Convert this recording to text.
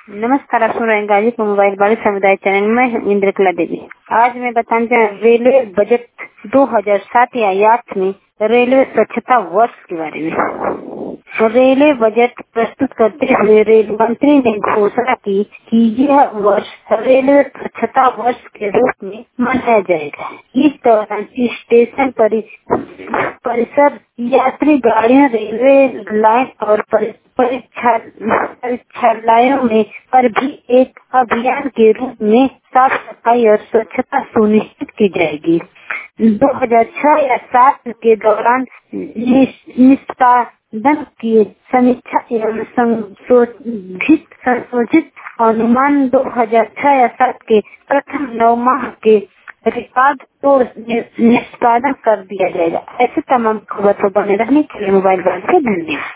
नमस्कार, आप सुन रहे हैं गाजीपुर मोबाइल बाड़ी समुदाय चैनल में इंद्रकला देवी। आज मैं बताना चाहूँ रेलवे बजट 2007 या 8 में रेलवे स्वच्छता वर्ष के बारे में। रेलवे बजट प्रस्तुत करते हुए रेल मंत्री ने घोषणा की कि यह वर्ष रेलवे स्वच्छता वर्ष के रूप में मनाया जाएगा। इस दौरान स्टेशन परिसर, यात्री गाड़ियां, रेलवे लाइन और परीक्षालयों में पर भी एक अभियान के रूप में साफ सफाई और स्वच्छता सुनिश्चित की जाएगी। 2006 या 7 के दौरान निष्पादन की समीक्षा एवं संशोधित अनुमान 2006 या 7 के प्रथम 9 माह के रिकॉर्ड तोड़ निष्पादन कर दिया जाएगा। ऐसे तमाम खबर को बने रहने के लिए मोबाइल बात से धन्यवाद।